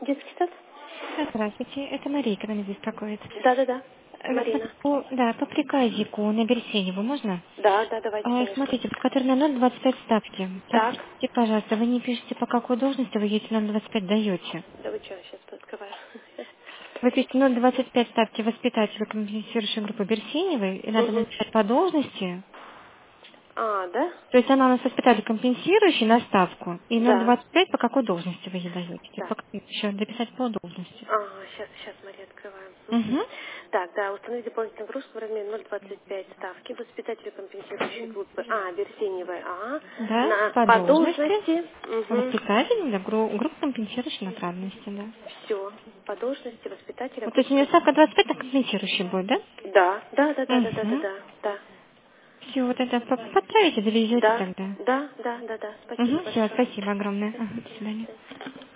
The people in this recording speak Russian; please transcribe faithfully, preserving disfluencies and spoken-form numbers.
Детский сад? Здравствуйте, это Марийка нас беспокоит. Да-да-да, Э, Марина. По, да, по приказику на Берсеневу можно? Да, да, давайте, А, конечно. смотрите, который на ноль двадцать пять ставки. Так, Подскажите, пожалуйста, вы не пишете, по какой должности вы ей ноль двадцать пять даете? да вы что, сейчас открываю. Вы пишете ноль двадцать пять ставки воспитателя компенсирующей группы Берсеневой, и надо Угу. написать по должности. А, да? То есть она у нас воспитатель компенсирующий на ставку, и ноль Да. двадцать пять по какой должности вы ей даете? Так. По- Еще дописать по должности. А, сейчас, сейчас, Мария, открываем. Мгм. Угу. Так, да, установить дополнительную нагрузку в размере ноль двадцать пять ставки воспитателю компенсирующей группы А, Берсеневой А, Да, на, по по должности. должности, угу. Воспитатель, да, гру- группа компенсирующей направленности, да. Все, по должности воспитателя Вот, то есть у нее группы. ставка двадцать пять, так компенсирующий будет, да? Да, да, да, да, да, да, да, Угу. да, да. Все, вот это по- подправите, довезете Да, тогда. да, да, да, да. Спасибо Угу, все, большое. спасибо огромное. Ага, до До свидания. свидания.